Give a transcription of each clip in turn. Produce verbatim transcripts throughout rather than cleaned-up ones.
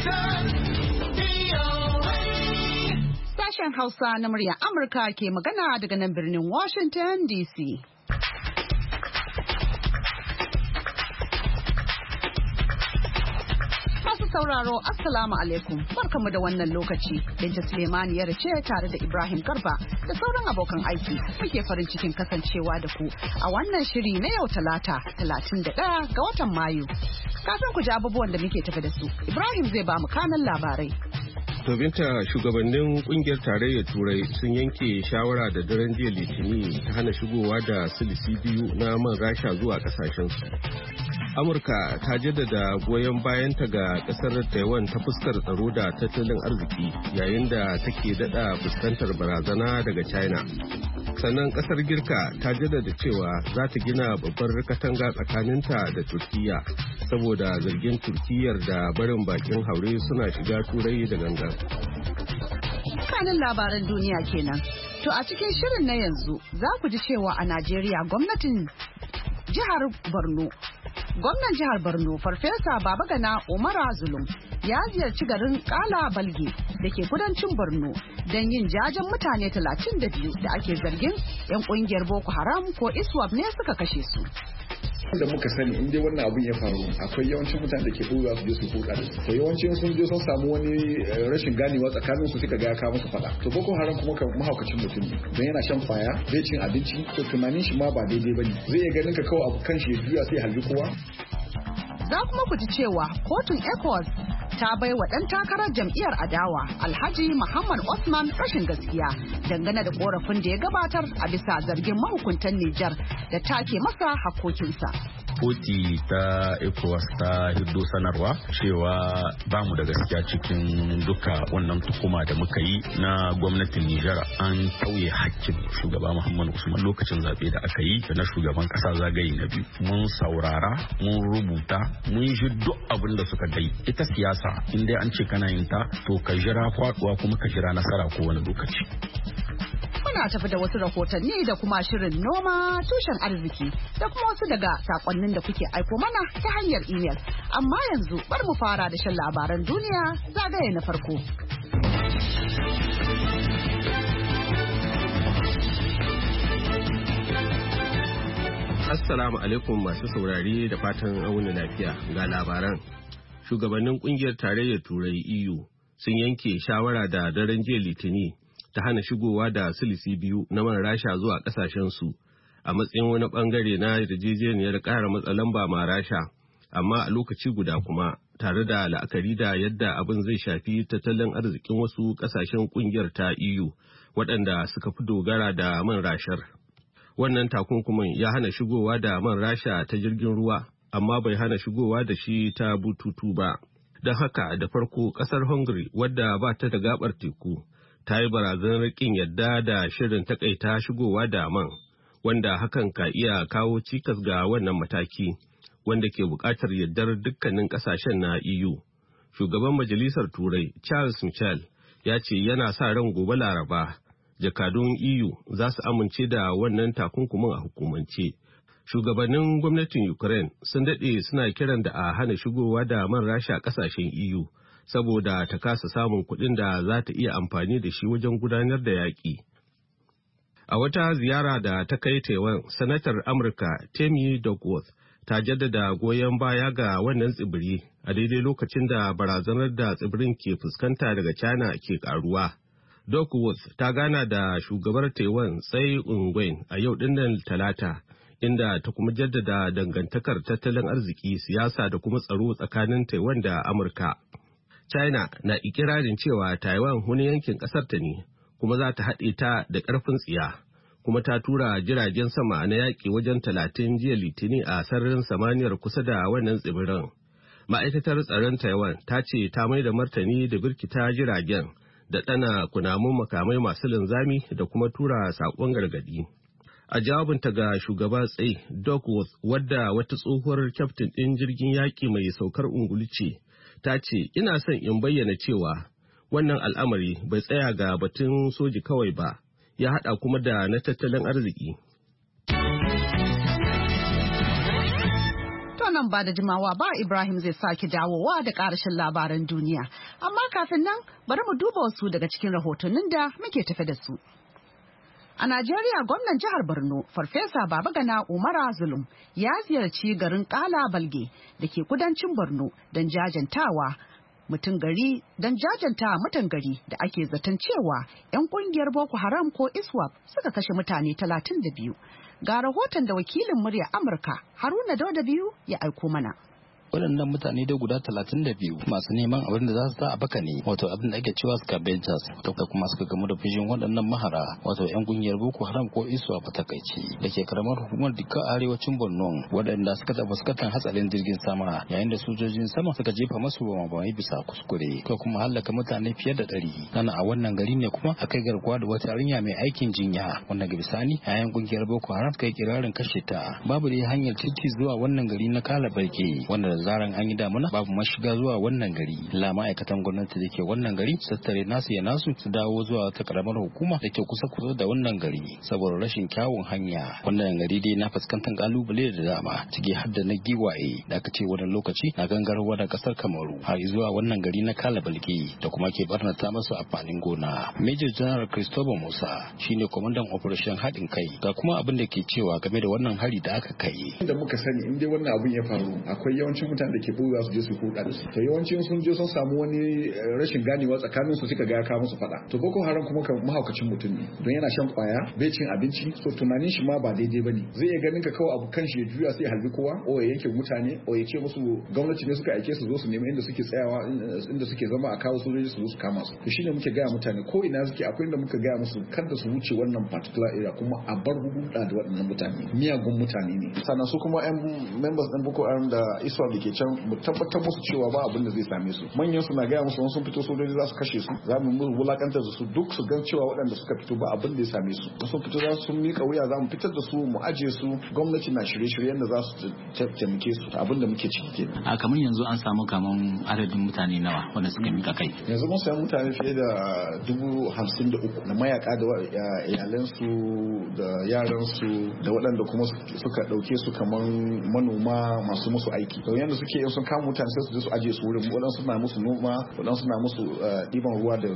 Sashen Hausa na muryar Amurka ke magana daga nan birnin Washington D C. Masu sauraro, Assalamu alaikum, barkamu da wannan lokaci. Binta Suleimani ya ce tare da Ibrahim Garba da sauran abokan aiki muke farin cikin kasancewa da ku a wannan shiri na yau Talata, talatin da ɗaya ga watan Mayu. Kafin ku ji abubuwan da muke tafi da su, Ibrahim zai ba mu kanan labarai. To Binta, shugabannin kungiyar tarayyar Turai sun yanke shawara da daren jiya Litinin ta hana shigowa da silisi biyu na man Rasha zuwa kasashensu. Amurka ta jaddada goyon bayanta ga kasar Taiwan ta fuskar tsaro da tattalin arziki yayin da take dada fuskantar barazana daga China. Sannan kasar Girka ta jaddada cewa za ta gina babbar katanga tsakaninta da Turkiya saboda zargin Turkiyar da barin bakin haure suna shiga Turai da gangan. Kanin labaran duniya kenan. To a cikin shirin na yanzu za ku ji cewa a Najeriya gwamnatin jihar Borno Gwamnan jihar Borno Farfesa Babagana Umar Zulum ya ziyarci garin Kala Balge da ke kudancin Borno don yin jajen mutane talatin da biyu da ake zargin 'yan kungiyar Boko Haram ko ISWAP ne suka kashe su. Da muka sani in dai wannan abun ya faru akwai yawancin mutane da ke ɗoya su je su huta da su to yawancin sun je sun samu wani rashin ganewa tsakanin su suka ga ya kawo musu fada to Boko Haram kuma kan mahaukacin mutum ne don yana shan kwaya zai cin abinci to tunanin shi ma ba daidai bane zai iya ganin ka kawai abu kan shi ya juya sai halbi kowa. Za kuma ku ji cewa kotun ECOWAS ta bai wa ɗan takarar jam'iyyar adawa Alhaji Muhammad Osman rashin gaskiya dangane da korafin da ya gabatar a bisa zargin mahukuntan Nijar da take masa hakokinsa. Koti ta ECOWAS ta hiddo sanarwa cewa ba mu da gaskiya cikin duka wannan tukuma da muka yi na gwamnatin Nijar an tauye hakkin shugaba Muhammad Usman lokacin zaɓe da aka yi da na shugaban ƙasa zagaye na biyu. Mun saurara, mun rubuta, mun yi duk abin da suka dai. Ita siyasa in dai an ce kana yin ta to ka jira faɗuwa kuma ka jira nasara kowane lokaci. Muna tafi da wasu rahotanni da kuma shirin noma tushen arziki da kuma wasu daga sakonnin da kuke aiko mana ta hanyar imel. Amma yanzu bar mu fara da shan labaran duniya zagaye na farko. Assalamu alaikum masu saurari da fatan auna lafiya ga labaran. Shugabannin kungiyar tarayyar Turai E U sun yanke shawara da daren jiya Litinin ta hana shigowa da silisi biyu na man Rasha zuwa kasashensu a matsayin wani bangare na yarjejeniyar ƙara matsa lamba ma Rasha, amma a lokaci guda kuma tare da la'akari da yadda abin zai shafi tattalin arzikin wasu kasashen kungiyar ta E U waɗanda suka fi dogara da man Rashar. Wannan takunkumin ya hana shigowa da man Rasha ta jirgin ruwa, amma bai hana shigowa da shi ta bututu ba. Don haka da farko ƙasar Hungary wadda ba ta da gabar teku ta yi barazanar ƙin yadda da shirin takaita shigowa da man, wanda hakan ka iya kawo cikas ga wannan mataki, wanda ke buƙatar yardar dukkanin ƙasashen na E U. Shugaban Majalisar Turai Charles Michel ya ce yana sa ran gobe Laraba jakadun E U za su amince da wannan takunkumin a hukumance. Shugabannin gwamnatin Ukraine sun daɗe suna kiran da a hana shigowa da man Rasha ƙasashen E U saboda ta kasa samun kuɗin da za ta iya amfani da shi wajen gudanar da yaƙi. A wata ziyara da ta kai Taiwan, Sanatar Amurka Tammy Duckworth ta jaddada goyon baya ga wannan tsibiri a daidai lokacin da barazanar da tsibirin ke fuskanta daga China ke ƙaruwa. Duckworth ta gana da shugabar Taiwan Tsai Ing-wen a yau dinnan Talata, inda ta kuma jaddada dangantakar tattalin arziki, siyasa da kuma tsaro tsakanin Taiwan da Amurka. China na ikirarin cewa Taiwan wani yankin ƙasar ta ne, kuma za ta haɗe ta da ƙarfin tsiya, kuma ta tura jiragen sama na yaƙi wajen talatin jiya Litinin a sararin samaniyar kusa da wannan tsibirin. Ma'aikatar tsaron Taiwan ta ce ta mai da martani da birkita jiragen da ɗana kunamun makamai masu linzami da kuma tura saƙon gargaɗi. A jawabinta ga shugaba Tsai, Duckworth, wadda wata tsohuwar kyaftin ɗin jirgin yaƙi mai saukar ungulu ce, ta ce, ina son in bayyana cewa wannan al'amari bai tsaya ga batun soji kawai ba, ya haɗa kuma da na tattalin arziki. nan ba da jimawa ba Ibrahim zai sake dawowa da ƙarashin labaran duniya. Amma kafin nan bari mu duba wasu daga cikin rahotannin da muke tafe da su. A Najeriya gwamnan jihar Borno Farfesa Babagana Umara Zulum ya ziyarci garin Kala Balge da ke kudancin Borno don jajantawa mutum gari don jajanta mutan gari da ake zaton cewa 'yan kungiyar Boko Haram ko ISWAP suka kashe mutane talatin da biyu. Ga rahoton da wakilin murya Amurka Haruna Dauda biyu ya aiko mana. waɗannan mutane dai guda talatin da biyu masu neman abin da za su sa a baka ne wato abin da ake cewa scavengers da kuma suka gamu da fushin waɗannan mahara wato yan kungiyar Boko Haram ko ISWA a takaici da ke karamar hukumar Dikka arewacin Borno waɗanda suka taɓa fuskatan hatsarin jirgin sama yayin da sojojin sama suka jefa masu bamabamai bisa kuskure ko kuma hallaka mutane fiye da ɗari kana a wannan gari ne kuma akai garkuwa da wata yarinya mai aikin jinya wanda ga bisani yayin kungiyar Boko Haram kai kirarin kashe ta babu dai hanyar titi zuwa wannan gari na Kala Barke wanda zaran an yi damuna babu mashiga zuwa wannan gari la ma'aikatan gwamnati da ke wannan gari su tattare nasu ya nasu su dawo zuwa wata karamar hukuma da ke kusa kusa da wannan gari saboda rashin kyawun hanya wannan gari dai na fuskantar kalubale da dama ciki har da na giwaye da aka ce wannan lokaci na gangarwa da kasar Kamaru har zuwa wannan gari na Kala Balki da kuma ke barnata masu amfanin gona Major General Christopher Musa shine kwamandan operation haɗin kai ga kuma abin da ke cewa game da wannan hari da aka kai da muka sani in dai wannan abin ya faru akwai yawancin mutane da ke buga su je su hulɗa da su to yawancin sun je sun samu wani rashin ganewa tsakanin su suka ga ya kawo musu fada to Boko Haram kuma kan mahaukacin mutum ne don yana shan kwaya bai cin abinci so tunanin shi ma ba daidai bane zai iya ganin ka kawai abu kan shi ya juya sai halbi kowa o ya yanke mutane o ya ce musu gwamnati ne suka aike su zo su nemi inda suke tsayawa inda suke zama a kawo sojoji su zo su kama su to shine muke gaya mutane ko ina suke akwai inda muka gaya musu kada su wuce wannan particular area kuma a bar hulɗa da waɗannan mutane miyagun mutane ne sannan su kuma yan members ɗin Boko Haram da ISWAP da ke can mu tabbatar musu cewa ba abin da zai same su manyan su na gaya musu wani sun fito sojoji za su kashe su za mu wulakantar da su duk su gan cewa waɗanda suka fito ba abin da ya same su sun fito za su mika wuya za mu fitar da su mu aje su gwamnati na shirye-shiryen da za su taimake su abin da muke ciki kenan a kamar yanzu an samu kaman adadin mutane nawa wanda suka mika kai yanzu mun samu mutane fiye da dubu hamsin da uku na mayaka da iyalansu da yaransu da waɗanda kuma suka ɗauke su kaman manoma masu musu aiki to yanda suke yin sun kama mutane sai su je su aje su wurin waɗansu na musu noma waɗansu na musu ɗiban ruwa da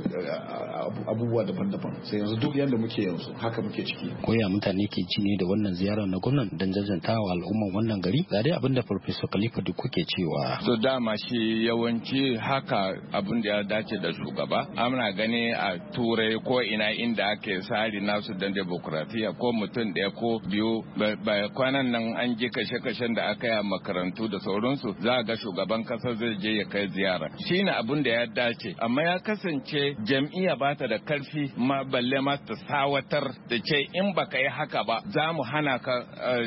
abubuwa daban-daban sai yanzu duk yanda muke yanzu haka muke ciki koya mutane ke ci ne da wannan ziyarar na gwamnan don jajantawa al'umman wannan gari ga dai abinda Professor Khalifa duk kuke cewa to dama shi yawanci haka abin da ya dace da shugaba ana gani a turai ko ina inda ake tsari nasu don demokratiya ko mutum ɗaya ko biyu ba kwanan nan an ji kashe-kashen da aka yi a makarantu da sauransu za a ga shugaban kasa zai je ya kai ziyara shine abin da ya dace amma ya kasance jam'iyya ba ta da karfi ma balle ma ta sawatar da ce in baka yi haka ba za mu hana ka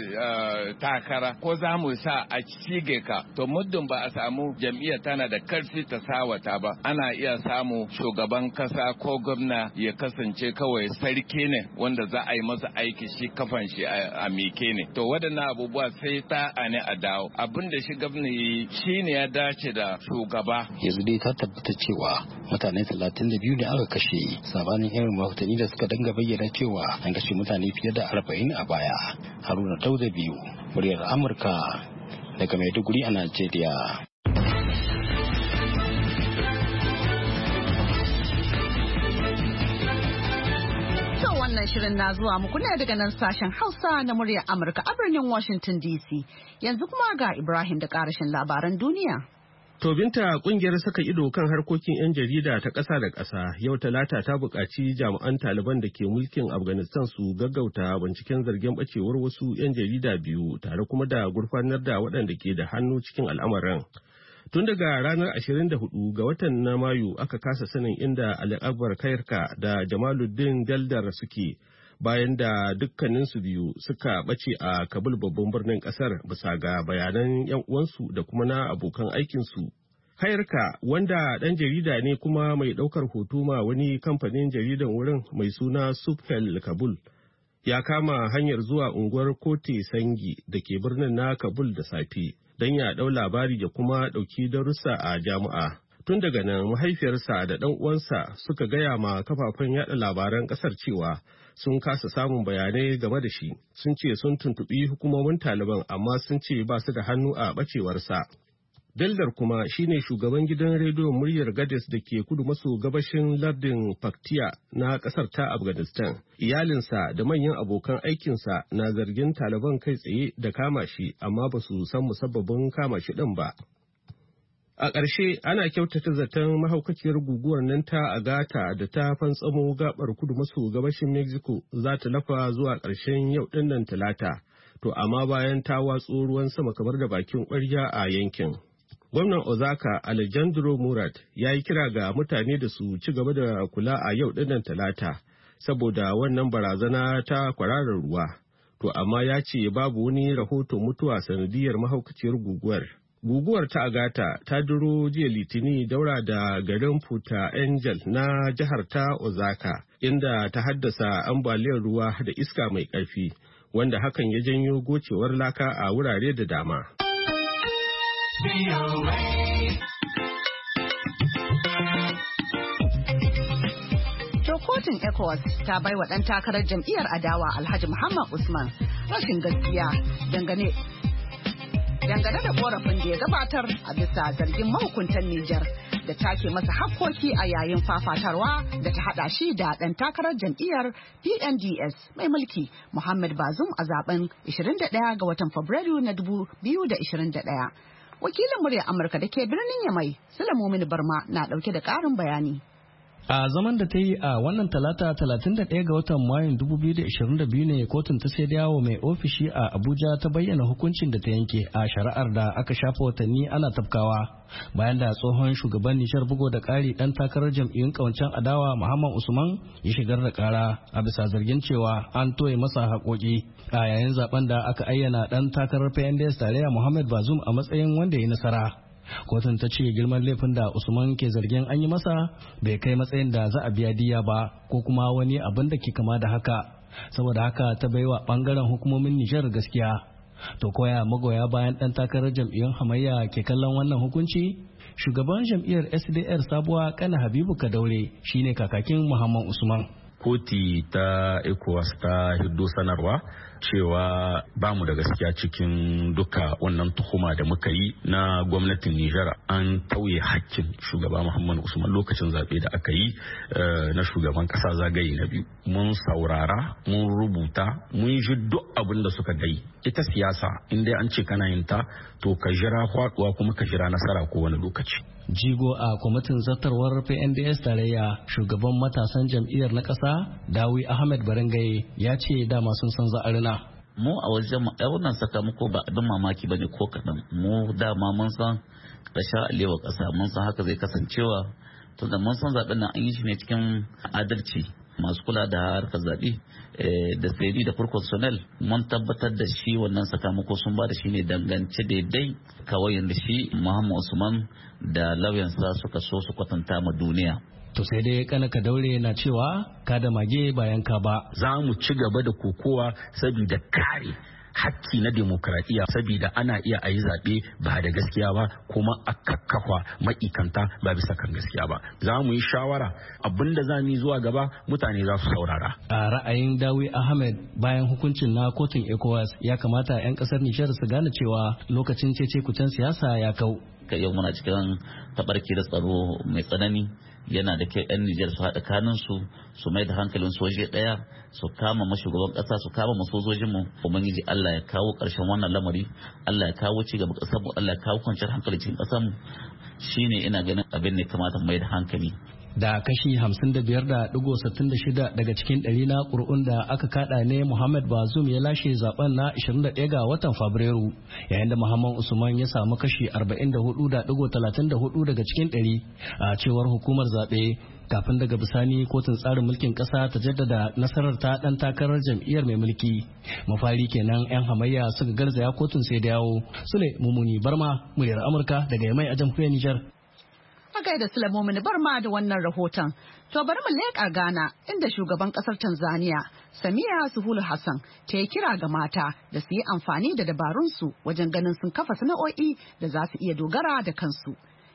takara ko za mu sa a cige ka to muddin ba a samu jam'iyya tana da karfi ta sawata ba ana iya samu shugaban kasa ko gwamna ya kasance kawai sarki ne wanda za a yi masa aiki shi kafan shi a mike ne to waɗannan abubuwa sai ta ne a dawo abin da shi gwamna yi shi ne ya dace da shugaba yanzu dai ta tabbata cewa mutane talatin da biyu ne aka kashe sabanin irin rahotanni da suka danga bayyana cewa an kashe mutane fiye da arba'in a baya Haruna Dauda biyu muryar Amurka daga Maiduguri a Najeriya. Wannan shirin na zuwa muku ne daga nan sashen Hausa na muryar Amurka a birnin Washington D C. Yanzu kuma ga Ibrahim da karashin labaran duniya. To binta kungiyar saka ido kan harkokin 'yan jarida ta ƙasa da ƙasa yau talata ta buƙaci jami'an Taliban da ke mulkin Afghanistan su gaggauta binciken zargin ɓacewar wasu 'yan jarida biyu tare kuma da gurfanar da waɗanda ke da hannu cikin al'amarin. Tun daga ranar ashirin da hudu ga watan na Mayu aka kasa sanin inda Ali Akbar Kairka da Jamaluddin Daldar suke bayan da dukkaninsu biyu suka ɓace a Kabul babban birnin ƙasar bisa ga bayanan 'yan uwansu da kuma na abokan aikinsu. Kairka wanda ɗan jarida ne kuma mai ɗaukar hoto ma wani kamfanin jaridan wurin mai suna Sukhel Kabul ya kama hanyar zuwa unguwar Kote Sangi da ke birnin na Kabul da safe. Don ya ɗau labari da kuma ɗauki darussa a jami'a. Tun daga nan mahaifiyarsa da ɗan uwansa suka gaya ma kafafen yada labaran ƙasar cewa sun kasa samun bayanai game da shi. Sun ce sun tuntuɓi hukumomin Taliban amma sun ce ba su da hannu a ɓacewarsa. Daldar kuma shine shugaban gidan rediyon muryar Gades da ke kudu maso gabashin lardin Paktiya na ƙasar ta Afghanistan. Iyalinsa da manyan abokan aikinsa na zargin Taliban kai tsaye da kama shi amma ba su san musabbabin kama shi ɗin ba. A ƙarshe ana kyautata zaton mahaukaciyar guguwar nan ta Agata da ta fantsamo gabar kudu maso gabashin Mexico za ta lafa zuwa ƙarshen yau ɗinnan Talata, to amma bayan ta watso ruwan sama kamar da bakin ƙwarya a yankin. Gwamnan Oaxaca Alejandro Murat ya yi kira ga mutane da su ci gaba da kula a yau ɗinnan Talata saboda wannan barazana ta kwararar ruwa, to amma ya ce babu wani rahoton mutuwa sanadiyar mahaukaciyar guguwar. Guguwar ta Agata ta duro jiya Litini daura da garin Puta Angel na jihar ta Oaxaca, inda ta haddasa ambaliyar ruwa da iska mai ƙarfi, wanda hakan ya janyo gocewar laka a wurare da dama. To kotun ECOWAS ta bai wa ɗan takarar jam'iyyar adawa Alhaji Muhammad Usman rashin gaskiya dangane dangane da korafin da ya gabatar a bisa zargin mahukuntan Nijar da take masa hakkoki a yayin fafatarwa da ta hada shi da ɗan takarar jam'iyyar P N D S mai mulki Muhammad Bazoum a zaben ishirin da ɗaya ga watan Fabrairu na dubu biyu da ishirin da ɗaya. Wakilin muryar Amurka da ke birnin Yamai, Sulaimu Barma na ɗauke da ƙarin bayani. A zaman da ta yi a wannan talata talatin da ɗaya ga watan Mayun dubu biyu da ishirin da biyu ne kotun ta sai yawo mai ofishi a Abuja ta bayyana hukuncin da ta yanke a shari'ar da aka shafa watanni ana tafkawa. Bayan da tsohon shugaban Nijar bugo da ƙari ɗan takarar jam'iyyun ƙawancen adawa Muhammad Usman ya shigar da ƙara a bisa zargin cewa an toye masa haƙoƙi a yayin zaben da aka ayyana ɗan takarar P N D S tarayya Muhammad Bazoum a matsayin wanda ya nasara. Kotun ta ce girman laifin da Usman ke zargin an yi masa bai kai matsayin da za a biya diya ba ko kuma wani abin da ke kama da haka, saboda haka ta baiwa bangaren hukumomin Nijar gaskiya. To koya magoya bayan dan takarar jam'iyyun hamayya ke kallon wannan hukunci? Shugaban jam'iyyar S D R sabuwa Kana Habibu Kadaure shine kakakin Muhammad Usman. Koti ta ECOWAS ta hiddo sanarwa cewa ba mu da gaskiya cikin duka wannan tuhuma da muka yi na gwamnatin Nijar an tauye hakkin shugaba Muhammad Usman lokacin zaɓe da aka yi na shugaban ƙasa zagaye na biyu. Mun saurara, mun rubuta, mun ji duk abin da suka gai. Ita siyasa in dai an ce kana yin ta to ka jira faɗuwa kuma ka jira nasara ko wani lokaci. Jigo a kwamitin zartarwar P N D S tarayya shugaban matasan jam'iyyar na ƙasa Dawi Ahmed Barangaye ya ce dama sun san za'arina. Mu a wajen wannan sakamako ba abin mamaki bane ko kaɗan. Mu dama mun san ƙasha alewa ƙasa mun san haka zai kasancewa tunda mun san zaɓen nan an yi shi ne cikin adalci. Masu kula da harkar zaɓe da tsari da proportional mun tabbatar da shi wannan sakamako sun ba da shi ne dangance daidai kawai yadda shi Muhammad Usman da lauyansa suka so su kwatanta ma duniya. To sai dai kana ka daure na cewa ka da mage bayan ka ba. Za mu ci gaba da kokowa saboda kare hakki na demokradiyya saboda ana iya a yi zaɓe ba da gaskiya ba kuma a kakkafa ma'ikanta ba bisa kan gaskiya ba. Za mu yi shawara abinda za mu yi zuwa gaba mutane za su saurara. A ra'ayin Dawi Ahmed bayan hukuncin na kotun ECOWAS ya kamata 'yan kasar Nijar su gane cewa lokacin cece kucen siyasa ya kau. Yau muna cikin tabarki da tsaro mai tsanani yana da kyau 'yan Nijar su haɗa kanunsu su mai da hankalin soje ɗaya su kama mashugaban ƙasa su kama masojojinmu. Ubangiji Allah ya kawo ƙarshen wannan lamari, Allah ya kawo ci gaba ƙasarmu, Allah ya kawo kwanciyar hankali cikin ƙasarmu. Shine ina ganin abin da ya kamata mai da hankali. Da kashi hamsin da biyar da digo sittin da shida daga cikin ɗari na ƙuri'un da aka kaɗa ne Muhammad Bazoum ya lashe zaben na ishirin da ɗaya ga watan Fabrairu, yayin da Muhammad Usman ya samu kashi arba'in da hudu da digo talatin da hudu daga cikin ɗari a cewar hukumar zaɓe. Kafin daga bisani kotun tsarin mulkin ƙasa ta jaddada nasarar ta ɗan takarar jam'iyyar mai mulki. Mafari kenan 'yan hamayya suka garzaya kotun sai da yawo. Sule Mumuni Barma, muryar Amurka daga Yamai a jamhuriyar Nijar. A gaida Sulaimu Barma da wannan rahoton. To bari mu leƙa Ghana inda shugaban ƙasar Tanzania Samia Suluhu Hassan ta yi kira ga mata da su yi amfani da dabarunsu wajen ganin sun kafa sana'o'i da za su iya dogara da kansu.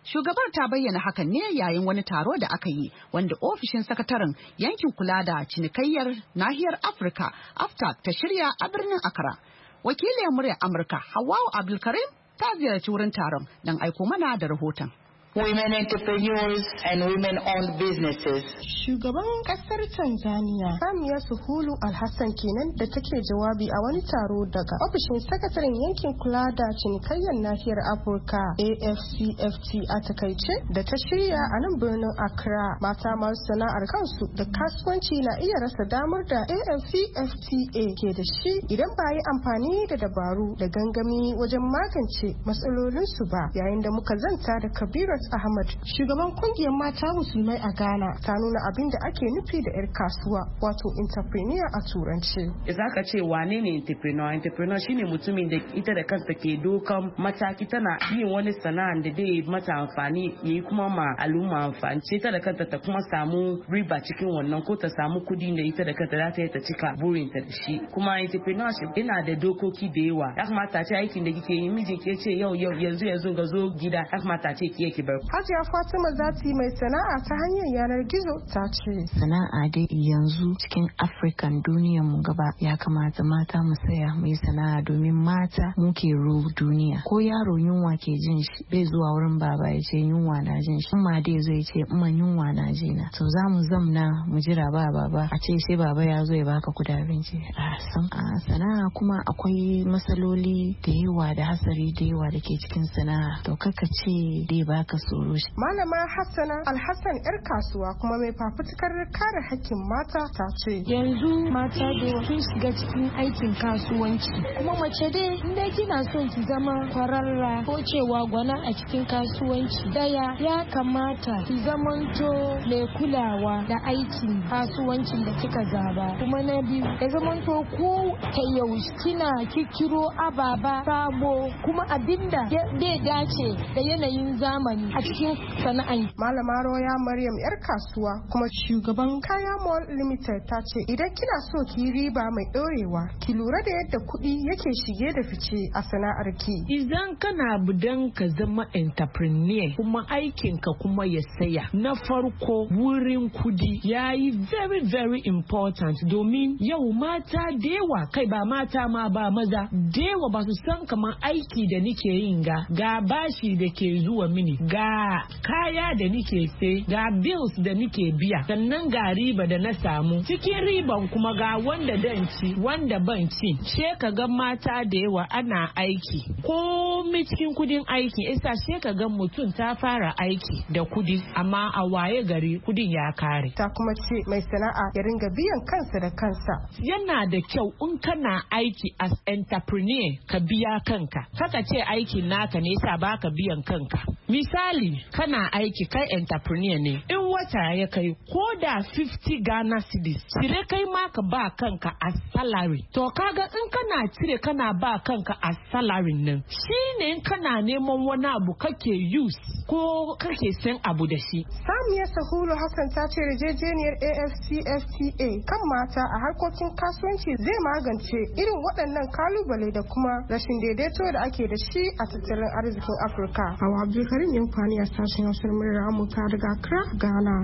Shugabar ta bayyana hakan ne yayin wani taro da aka yi wanda ofishin sakataren yankin kula da cinikayyar nahiyar Afirka AfTak ta shirya a birnin Accra. Wakiliyar muryar Amurka Hawwa Abdulkarim ta ziyarci wurin taron don aiko mana da rahoton. Women entrepreneurs and women-owned businesses. Shugaban kasar Tanzania Samia Suluhu Alhassan kenan da take jawabi a wani taro daga ofishin sakataren yankin kula da cinikayyar nahiyar Afirka A F C F T a takaice da ta shirya a nan birnin Accra. Mata masu sana'ar kansu da kasuwanci na iya rasa damar da A F C F T A ke da shi idan ba yi amfani da dabaru da gangami wajen magance matsalolinsu ba. Yayin da muka zanta da Kabirat Ahmad, shugaban kungiyar mata musulmai a Ghana, ta nuna abin da ake nufi da 'yar kasuwa, wato entrepreneur a turanci. Za ka ce wane ne entrepreneur? Entrepreneur shine mutumin da ita da kansa ke dokan mataki, tana yin wani sana'a da zai mata amfani, yayi kuma ma al'umma amfani. Ce ta da kanta ta kuma samu riba cikin wannan, ko ta samu kudi da ita da kanta za ta yi ta cika burinta da shi. Kuma entrepreneurship yana da dokoki da yawa. Ya kamata ce aikin da kike yi, mijin ke ce yau yau yanzu yanzu ga zo gida, ya kamata ce ki ki bar. Hajiya Fatima Zati mai sana'a ta hanyar yanar gizo ta ce sana'a dai yanzu cikin African duniyar mu gaba ya kamata mata mu saya mu yi sana'a, domin mata muke rule duniya. Ko yaro yunwa ke jin shi bai zuwa wurin baba ya ce yunwa na jin shi, amma dai zai ce amma yunwa na ji na. To za mu zamna mu jira ba baba a ce sai baba ya zo ya baka kudin abinci. A san a sana'a kuma akwai matsaloli da yawa da hasari da yawa da ke cikin sana'a. To kaka ce dai baka tsoro shi. Malama Hassana Alhassan yar kasuwa kuma mai fafutukar kare hakkin mata ta ce yanzu mata da sun shiga cikin aikin kasuwanci, kuma mace dai inda kina son ki zama kwararra ko cewa gwana a cikin kasuwanci, daya ya kamata ki zamanto mai kulawa da aikin kasuwancin da kika zaba, kuma na biyu ya zamanto ko ta yaushe kina kikiro ababa sabo kuma abinda zai dace da yanayin zamani a cikin sana'an. Malama Roya Maryam yar kasuwa kuma shugaban Kaya Mall Limited ta ce idan kina so ki yi riba mai dorewa, ki lura da yadda kuɗi yake shige da fice a sana'ar ki. Idan kana budan ka zama entrepreneur kuma aikin ka kuma ya saya, na farko wurin kudi yayi very very important, domin yau mata da yawa, kai ba mata ma ba maza da yawa ba su san kamar aiki da nike yin ga ga bashi da ke zuwa mini, ga kaya da nike sai, ga bills da nike biya, sannan ga riba da na samu, cikin riban kuma ga wanda dan ci wanda ban ci. She ka ga mata da yawa ana aiki komai cikin kudin aiki, isa she ka ga mutum ta fara aiki da kudi amma a waye gari kudin ya kare. Ta kuma ce mai sana'a ya ringa biyan kansa da kansa. Yana da kyau in kana aiki as entrepreneur ka biya kanka, kaka ce aikin naka ne yasa baka biyan kanka. Misali kana aiki kai entrepreneur ne, in wata ya kai ko da fifty Ghana cedis cire kai ma ka ba kanka a salary. To kaga in kana cire kana ba kanka a salary nan, shine in kana neman wani abu kake use ko kake san abu da shi. Samiya Sahulu Hassan ta ce yarjejeniyar A F C F T A kan mata a harkokin kasuwanci zai magance irin waɗannan kalubale da kuma rashin daidaito da ake da shi a tattalin arzikin Afirka. Hawa Abdulkarim Yankwani a sashen Hausar muryar Amurka daga Accra, Ghana.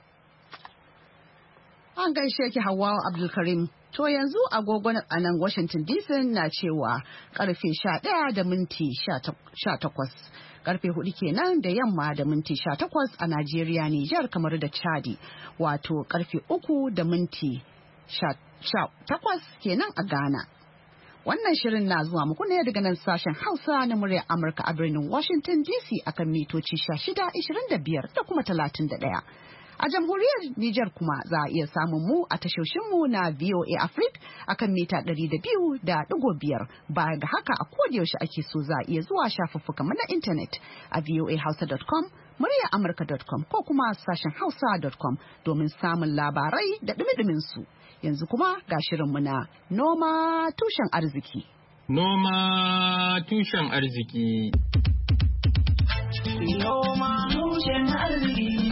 An gaishe ki Hawwa Abdulkarim. To yanzu agogon a nan Washington D C na cewa karfe sha ɗaya da minti sha takwas. Karfe hudu kenan da yamma da minti sha takwas a Najeriya, Nijar, kamar da Chadi. Wato karfe uku da minti sha takwas kenan a Ghana. Wannan shirin na zuwa muku ne daga nan sashen Hausa na muryar Amurka a birnin Washington D C akan mitoci sha shida, ishirin da biyar da kuma talatin da ɗaya. A jamhuriyar Nijar kuma za a iya samun mu a tashoshinmu na V O A Africa akan mita ɗari da biyu da ɗigo biyar. Baya ga haka a kodayaushe ake so za a iya zuwa shafuffukan na intanet a voa hausa dot com, muryar amurka dot com ko kuma sashen hausa dot com domin samun labarai da ɗumi su. Yanzu kuma ga shirinmu na noma tushen arziki. Noma tushen arziki. Noma tushen arziki.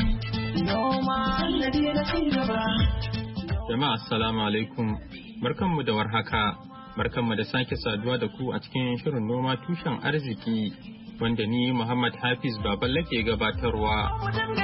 Jama'a assalamu alaikum, barkanmu da warhaka, barkanmu da sake saduwa da ku a cikin shirin noma tushen arziki wanda ni Muhammad Hafiz Baballe ke gabatarwa.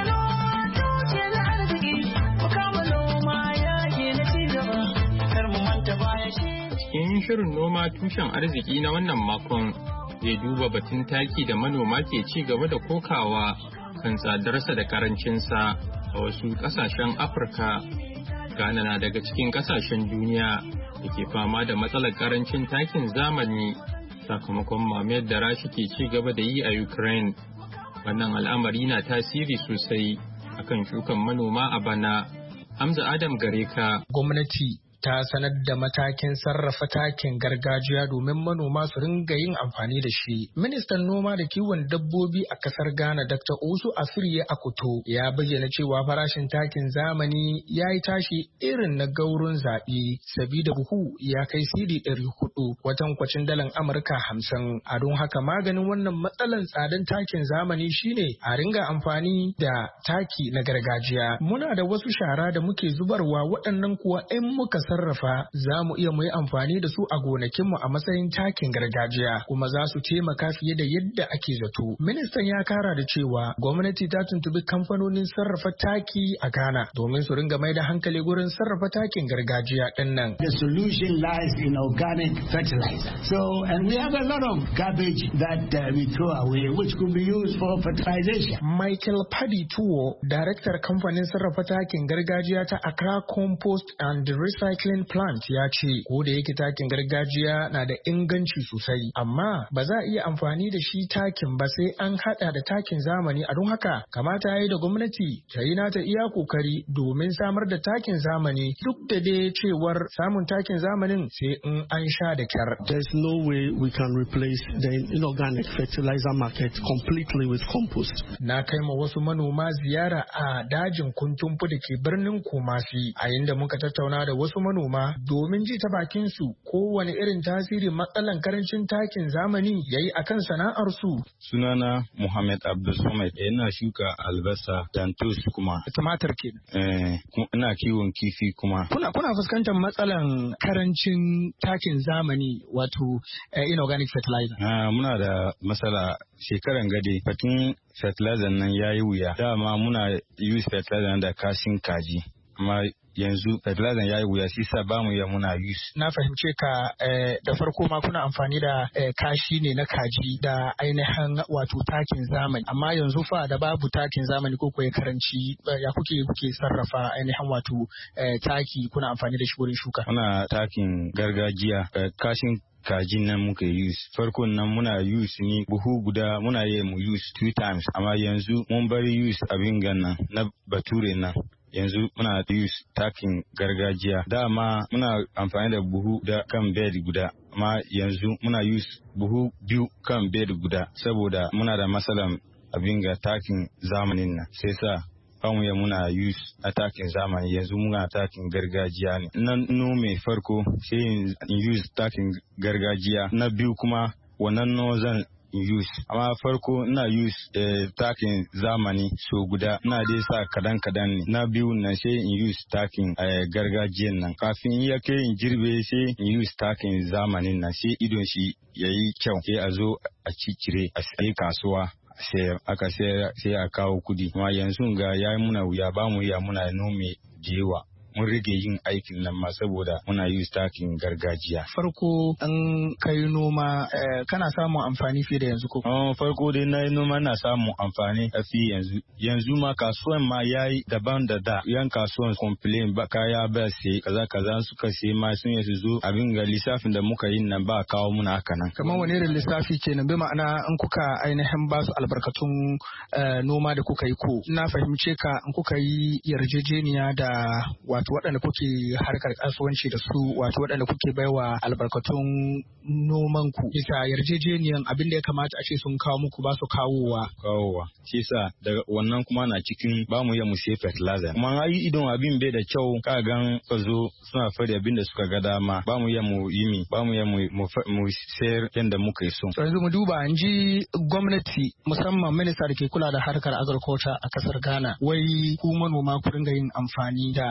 Cikin shirin noma tushen arziki na wannan makon zai duba batun taki da manoma ke ci gaba da kokawa kan tsadarsa da karancinsa a wasu kasashen Afirka. Ghana na daga cikin kasashen duniya da ke fama da matsalar karancin takin zamani sakamakon mamayar da Rasha ke ci gaba da yi a Ukraine. Wannan al'amari na tasiri sosai akan shukan manoma a bana. Hamza Adam Gareka. Gwamnati ta sanar da matakin sarrafa takin gargajiya domin manoma su ringa yin amfani da shi. Ministan noma da kiwon dabbobi a kasar Ghana Doctor Osu Afiriye Akuto ya bayyana cewa farashin takin zamani ya yi tashi irin na gaurun zaɓe sabida buhu ya kai sidi ɗari hudu kwatankwacin dalan Amurka hamsin. A don haka maganin wannan matsalan tsadan takin zamani shine a ringa amfani da taki na gargajiya. Muna da wasu shara da muke zubarwa waɗannan kuwa in muka sarrafa za mu iya mu yi amfani da su a gonakinmu a matsayin takin gargajiya kuma za su taimaka fiye da yadda ake zato. Ministan ya kara da cewa gwamnati ta tuntubi kamfanonin sarrafa taki a Ghana domin su ringa mai da hankali gurin sarrafa takin gargajiya din nan. The solution lies in organic fertilizer. So, and we have a lot of garbage that uh, we throw away which could be used for fertilization. Michael Paddy Tuwo, daraktar kamfanin sarrafa takin gargajiya ta Accra Compost and Recycling Plant ya ce ko da yake takin gargajiya na da inganci sosai amma ba za a iya amfani da shi takin ba sai an hada da takin zamani. A don haka kamata ya yi da gwamnati ta yi nata iya kokari domin samar da takin zamani duk da dai cewar samun takin zamanin sai in an sha da kyar. There's no way we can replace the inorganic fertilizer market completely with compost. Na kai ma wasu manoma ziyara a dajin Kuntumfu da ke birnin Kumasi a inda muka tattauna da wasu manoma domin ji ta bakin su kowane irin tasiri matsalan karancin takin zamani yayi akan sana'ar su. Sunana Muhammad Abdul Samad, ina shuka albasa da tosh kuma tumatir ke. Eh, ina kiwon kifi kuma. Kuna kuna fuskantar matsalan karancin takin zamani wato eh, inorganic fertilizer. Ah, muna da matsala shekaran gade fatin fertilizer nan yayi wuya. Dama muna use fertilizer da kashin kaji. Amma yanzu fertilizer ya yi wuya shi sa ba mu iya muna use. Na fahimce ka eh, da farko ma kuna amfani da eh, kashi ne na kaji da ainihin wato takin zamani amma yanzu fa da babu takin zamani ko kuwa karanci ya kuke kuke sarrafa ainihin wato eh, taki kuna amfani da shi wurin shuka. Muna takin gargajiya eh, kashin kajin nan muka use farkon nan muna use ni buhu guda muna yi mu use two times amma yanzu mun bari use abin gannan na bature nan. Yanzu muna use takin gargajiya dama muna amfani da buhu da kan bed guda amma yanzu muna use buhu biyu kan bed guda saboda muna da matsalan abin ga takin zamanin nan sai sa ya muna use a takin zamani yanzu muna takin gargajiya ne. Na nome farko sai in use takin gargajiya na biyu kuma wannan no zan use amma farko ina use eh, takin zamani so guda ina dai sa kadan kadan ne na biyu nan sai in use takin eh, gargajiyan nan kafin ya kai in girbe sai in use takin zamanin nan sai idon shi yayi kyau sai a zo a cicire a sai kasuwa sai aka sai a kawo kudi amma yanzu ga yayi muna wuya ba mu iya muna nome jewa mun rage yin aikin nan ma saboda muna use takin gargajiya. Farko an kai noma kana samun amfani fiye da yanzu ko? Oh, farko dai na yi noma na samun amfani a fi yanzu. Yanzu ma kasuwan ma yayi daban da da. Yan kasuwan complain ba kaya ba sai kaza kaza suka sai ma sun yi su zo abin ga lissafin da muka yi nan ba kawo muna haka nan. Kamar wani irin lissafi kenan bi ma'ana in kuka ainihin ba su albarkatun noma da kuka yi ko na fahimce ka in kuka yi yarjejeniya da wato waɗanda kuke harkar kasuwanci da su wato waɗanda kuke baiwa albarkatun noman ku bisa yarjejeniyan abin da ya kamata a ce sun kawo muku ba su kawowa. Kawowa. Shi sa daga wannan kuma na cikin ba mu iya mu sai fertilizer. Kuma ayi idon abin bai da kyau ka gan ka zo suna fadi abin da suka ga dama ba mu iya mu yi mi ba mu iya mu mu sayar yadda muka yi so. Yanzu mu duba an ji gwamnati musamman minista da ke kula da harkar agriculture a kasar Ghana wai ku manoma ku dinga yin amfani da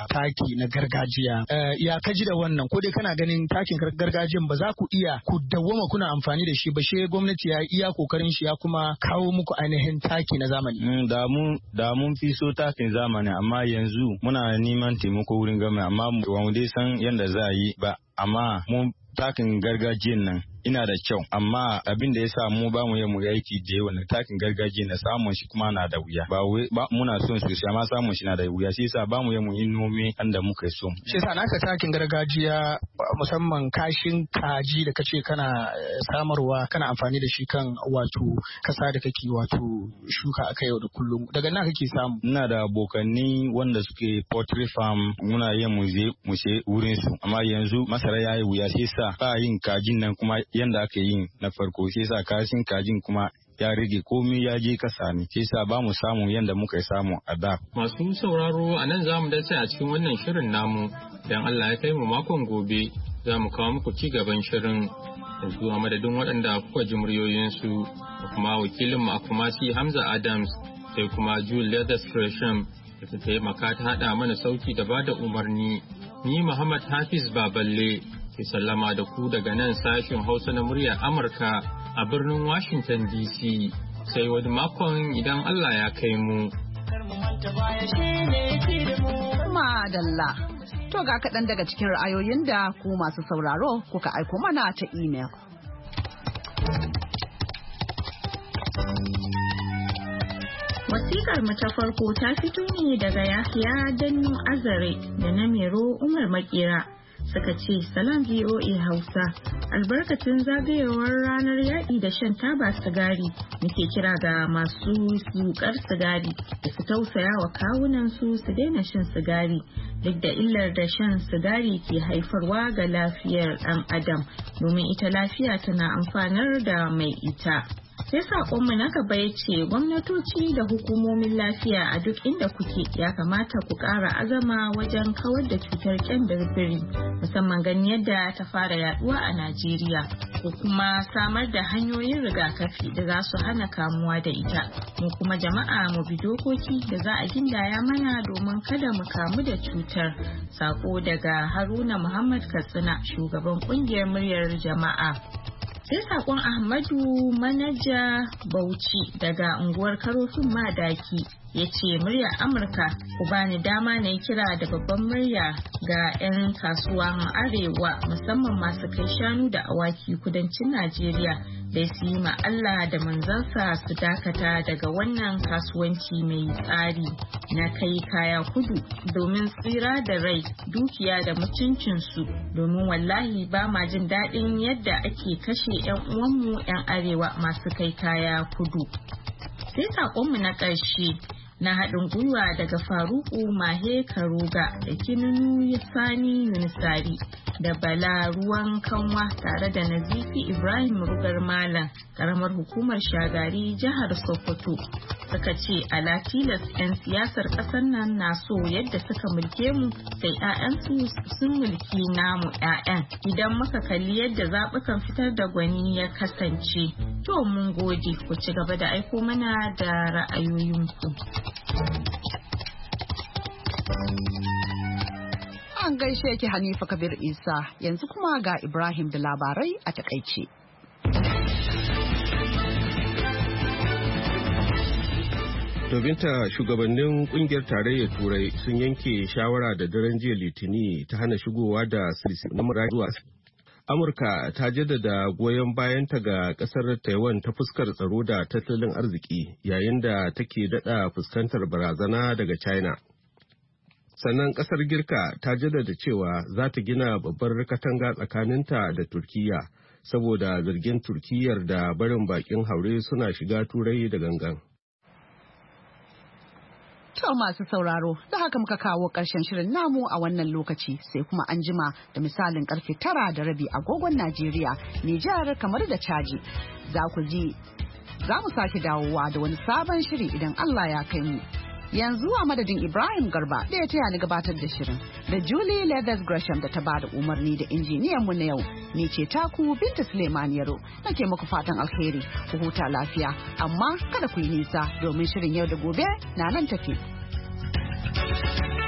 taki na gargajiya. Ya kaji da wannan ko dai kana ganin takin gargajiyan ba za ku iya ku dawwama kuna amfani da shi ba, she gwamnati ya iya kokarin shi ya kuma kawo muku ainihin taki na zamani. Da mun da mun fi so takin zamani, amma yanzu muna neman taimako wurin gwamnati, amma ba mu dai san yadda za a yi ba, amma mun takin gargajiyan nan ina da kyau, amma abin da ya sa mu ba mu yi mu aiki da yawa na takin gargajiya na samun shi kuma na da wuya, ba ba muna son su amma samun shi na da wuya, shi yasa ba mu yi mu yi nome inda muka so. Shi yasa naka takin gargajiya musamman kashin kaji da kace kana samarwa kana amfani da shi kan wato kasa da kake wato shuka aka yau da kullum, daga nan kake samu? Ina da abokanni wanda suke poultry farm, muna yin mu je mu she wurin su, amma yanzu masara yayi wuya, shi yasa ba yin kajin nan kuma yanda aka yi na farko, shi yasa kashin kajin kuma ya rage komai ya je kasa ne, shi yasa ba mu samu yanda muka samu a da. Masu sauraro a nan zamu dace a cikin wannan shirin namu, dan Allah ya kai mu makon gobe za mu kawo muku ci gaban shirin. Yanzu a madadin waɗanda kuka ji muryoyinsu da kuma wakilin mu a Kumasi Hamza Adams, sai kuma Julia Discretion da ta taimaka ta haɗa mana sauki da bada umarni. Ni Muhammad Hafiz Baballe ke sallama da ku daga nan sashen Hausa na muryar Amurka a birnin Washington D C. Sai wani makon idan Allah ya kai mu. Madalla. To ga kaɗan daga cikin ra'ayoyin da ku masu sauraro kuka aiko mana ta email. Wasikar mu ta farko ta fito ne daga Yahya Dannu Azare da na Mero Umar Makera. Suka ce salam V O A Hausa, albarkacin zagayewar ranar yaƙi da shan taba sigari muke kira ga masu sukar sigari da su tausaya wa kawunan su su daina shan sigari duk da illar da shan sigari ke haifarwa ga lafiyar ɗan adam, domin ita lafiya tana amfanar da mai ita. Sai saƙonmu na gaba ya ce gwamnatoci da hukumomin lafiya a duk inda kuke ya kamata ku ƙara azama wajen kawar da cutar ƙyandar biri, musamman gani yadda ta fara yaduwa a Najeriya, ko kuma samar da hanyoyin rigakafi da za su hana kamuwa da ita. Mu kuma jama'a mu bi dokoki da za a gindaya mana domin kada mu kamu da cutar. Sako daga Haruna Muhammad Katsina, shugaban ƙungiyar muryar jama'a. Sai sakon Ahmadu Manaja Bauchi daga unguwar Karofin Madaki ya ce muryar Amurka ku bani dama na yi kira da babban murya ga 'yan kasuwan arewa musamman masu kai shanu da awaki kudancin Najeriya da su yi ma Allah da manzansa su dakata daga wannan kasuwanci mai tsari na kai kaya kudu domin tsira da rai, dukiya da mutuncinsu, domin wallahi ba ma jin daɗin yadda ake kashe 'yan uwanmu 'yan arewa masu kai kaya kudu. Sai saƙonmu na ƙarshe na haɗin gwiwa daga Faruku Mahe Karuga da Kinunu Sani Yunusari da Bala Ruwan Kanwa tare da Nazifi Ibrahim Rugar Malam, karamar hukumar Shagari, jihar Sokoto. Suka ce ala tilas 'yan siyasar ƙasar nan na so yadda suka mulke mu sai 'ya'yansu sun mulki namu 'ya'yan idan muka kalli yadda zaɓukan fitar da gwani ya kasance. To mun gode, ku ci gaba da aiko mana da ra'ayoyinku. An gaishe ki Hanifa Kabir Isa, yanzu kuma ga Ibrahim da labarai a takaice. Dobinta shugabannin kungiyar tarayyar Turai sun yanke shawara da daren jiya Litini ta hana shigowa da silisi na zuwa. Amurka ta jaddada goyon bayanta ga kasar Taiwan ta fuskar tsaro da tattalin arziki yayin da take dada fuskantar barazana daga China. Sannan kasar Girka ta jaddada cewa za ta gina babbar katanga tsakaninta da Turkiyya saboda zargin Turkiyyar da barin bakin haure suna shiga Turai da gangan. To masu sauraro, da haka muka kawo ƙarshen shirin namu a wannan lokaci, sai kuma an jima da misalin karfe tara da rabi agogon Najeriya, Nijar kamar da Caji. Za ku ji, za mu sake dawowa da wani sabon shiri idan Allah ya kai mu. Yanzu a madadin Ibrahim Garba da ya taya ni gabatar da shirin, da Julie Leathers Gresham da ta ba da umarni da injiniyan mu na yau, ni ce taku Binta Suleiman Yaro, nake muku fatan alheri, ku huta lafiya, amma kada ku yi nisa domin shirin yau da gobe na nan tafi.